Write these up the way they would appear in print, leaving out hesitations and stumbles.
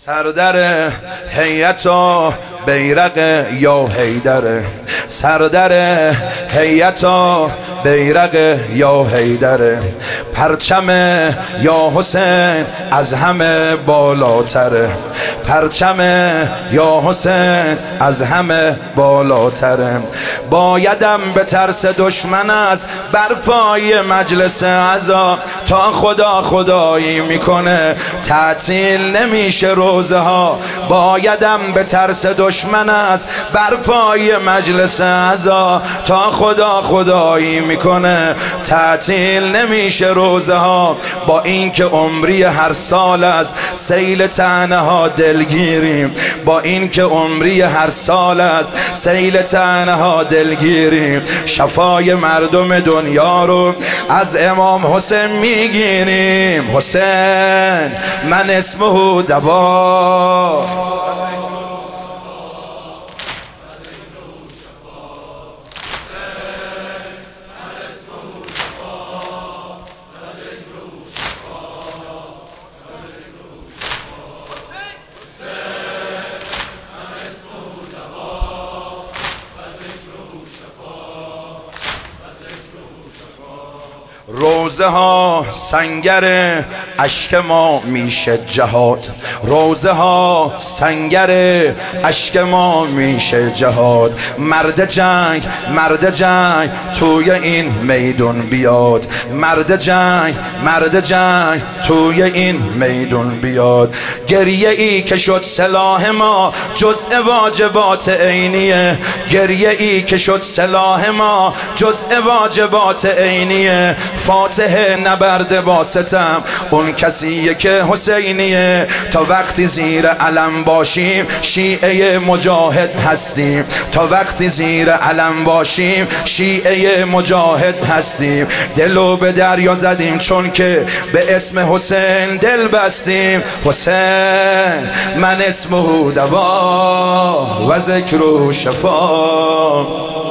سردر هیئت و بیرق یا حیدر، سردر هیئت و بیرق یا حیدر، پرچم یا حسین از همه بالاتره، پرچم یا حسین از همه بالاتره. بایدم به ترس دشمن از برپای مجلس عزا، تا خدا خدایی میکنه تعطیل نمیشه روزه ها. بایدم به ترس دشمن از برپای مجلس عزا، تا خدا خدایی میکنه تعطیل نمیشه روزه ها. با اینکه عمری هر سال از سیل طعنه ها دلگیریم، با اینکه عمری هر سال از سیل طعنه ها دلگیریم، شفای مردم دنیا رو از امام حسین میگیریم. حسین من اسمه دوا، روزه ها سنگر اشک ما میشه جهاد، روزه ها سنگر اشک ما میشه جهاد. مرد جنگ مرد جنگ توی این میدون بیاد، مرد جنگ مرد جنگ توی این میدون بیاد. گریه ای که شد سلاح ما جزء واجبات عینیه، گریه ای که شد سلاح ما جزء واجبات عینیه. فاتح نبرد با ستم اون کسیه که حسینیه، تا وقتی زیر علم باشیم شیعه مجاهد هستیم، تا وقتی زیر علم باشیم شیعه مجاهد هستیم. دلو به دریا زدیم چون که به اسم حسین دل بستیم. حسین من اسمه دوا و ذکر شفا.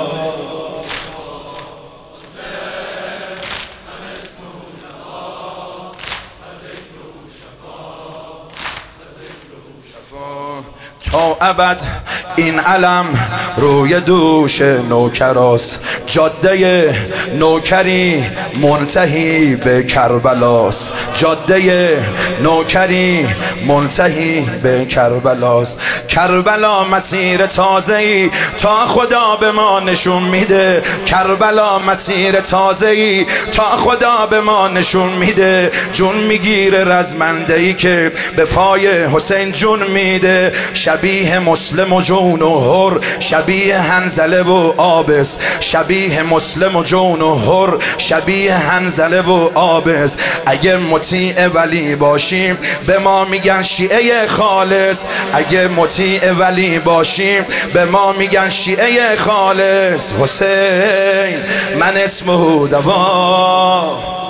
تا ابد این علم روی دوش نوکراست، جاده نوکری منتهی به کربلاست، جاده نوکری منتهی به کربلاست. کربلا مسیر تازه‌ای تا خدا به ما نشون میده، کربلا مسیر تازه‌ای تا خدا به ما نشون میده. جون میگیره رزمنده‌ای که به پای حسین جون میده، شبیه مسلم و جون و هر، شبیه حنظله و عابس، شبیه مسلم و جون و هر، شبیه حنظله و عابس. اگه مطیع ولی باشیم به ما میگن شیعه خالص، اگه مطیع ولی باشیم به ما میگن شیعه خالص. حسین من اسمه دوا.